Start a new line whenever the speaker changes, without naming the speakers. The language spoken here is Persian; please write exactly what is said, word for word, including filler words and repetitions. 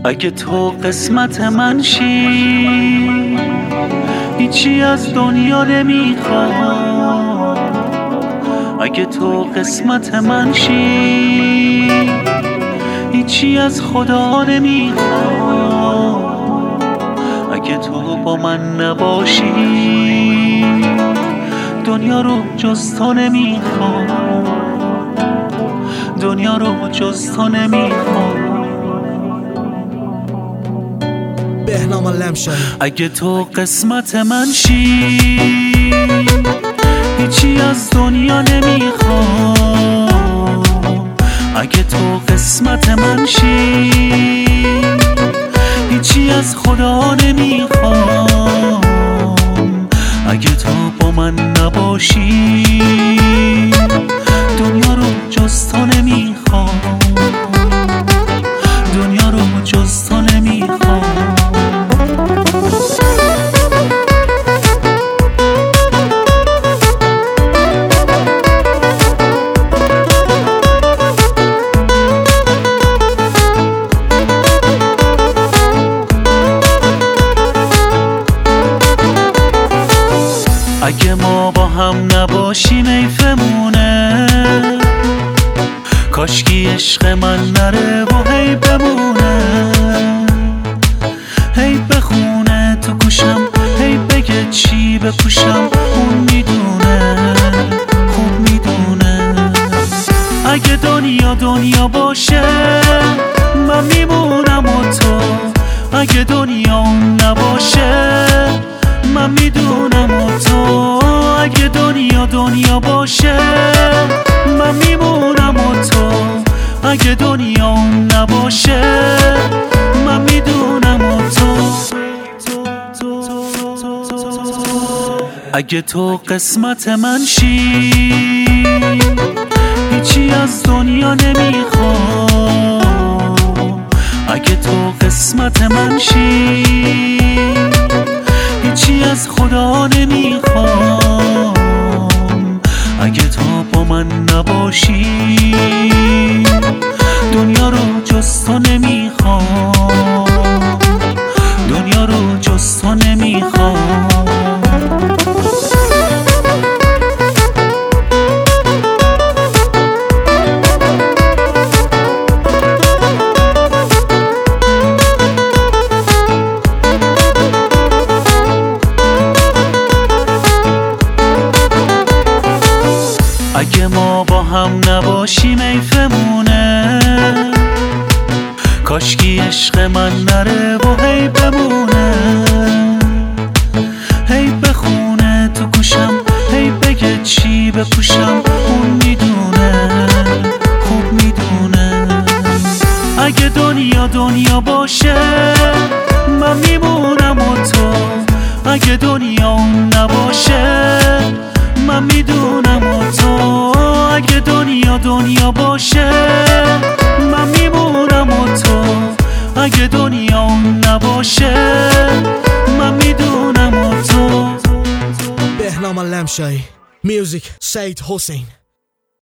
اگه تو قسمت من شی، هیچی از دنیا نمیخوام. اگه تو قسمت من شی، هیچی از خدا نمیخوام. اگه تو با من نباشی، دنیا رو جز تو نمیخوام. دنیا رو جز تو نمیخوام.
بهنام لمشایی.
اگه تو قسمت من شی، هیچی از دنیا نمیخوام. اگه تو قسمت من شی، هیچی از خدا نمیخوام. اگه تو با من نباشی، دنیا رو جز تو نمیخوام. دنیا رو جز تو نمیخوام. اگه ما با هم نباشیم ایفمونه، کاشکی عشق من نره و هی بمونه. هی بخونه تو گوشم، هی بگه چی بپوشم. اون میدونه، خوب میدونه. اگه دنیا دنیا باشه، من میمونم و تو. اگه دنیا اون نباشه، من میدونم و تو. اگه دنیا دنیا باشه، من میمونم و تو. اگه دنیا اون نباشه، من میدونم و تو. اگه تو قسمت من شی، هیچی از دنیا نمیخوام. اگه تو قسمت من شی، هیچی از خدا نمیخوام. اگه تو با من نباشی، دنیا رو جز تو نمیخوام. دنیا رو جز تو نمیخوام. اگه ما با هم نباشیم ایفمونه، کاشکی عشق من نره و هی بمونه. هی بخونه تو گوشم، هی بگه چی بپوشم. اون میدونه، خوب میدونه. اگه دنیا دنیا باشه، من میمونم و تو. اگه دنیا اون نباشه، من میدونم و تو. اگه دنیا دنیا باشه، من میمونم و تو. اگه دنیا اون نباشه، من میدونم و تو.
بهنام لمشایی. میوزیک سید حسین.